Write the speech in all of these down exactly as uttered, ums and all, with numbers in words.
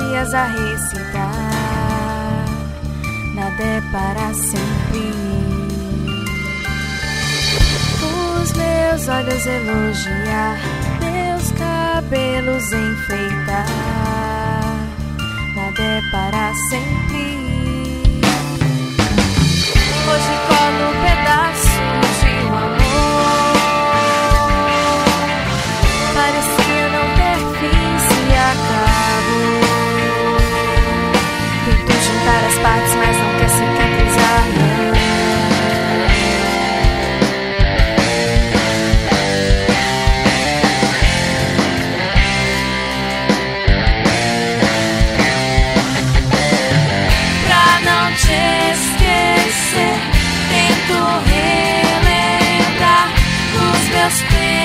poesias a recitar, nada é para sempre. Os meus olhos elogiar, meus cabelos enfeitar, nada é para sempre. Hoje colo pedaços de um amor, parecia não ter fim, se acabou. Tentou juntar as partes, mas não quer cicatrizar, não. Pra não te esquecer, tento relembrar os meus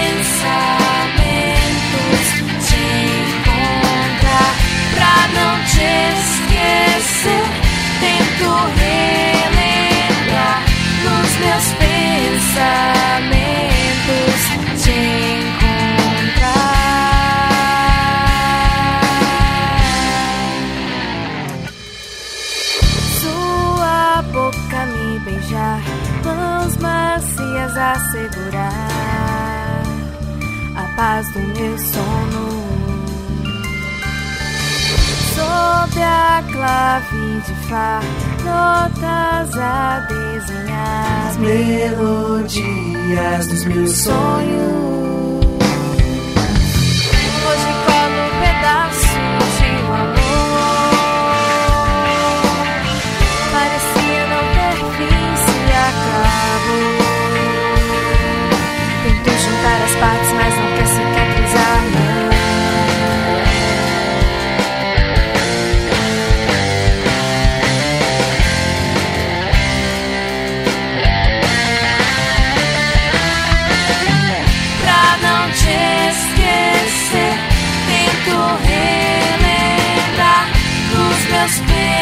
pensamentos, te encontrar. Pra não te esquecer, tento relembrar os meus pensamentos, te encontrar. Sua boca me beijar, mãos macias a segurar a paz do meu sono. Sob a clave de Fá, notas a desenhar as melodias dos meus sonhos. Hoje colo pedaços de um amor, parecia não ter fim, se acabou. Tentou juntar as partes, mas não quer cicatrizar, não. Pra não te esquecer, tento relembrar os meus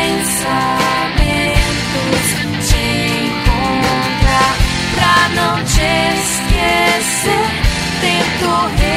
pensamentos, te encontrar. Pra não te esquecer, tento relembrar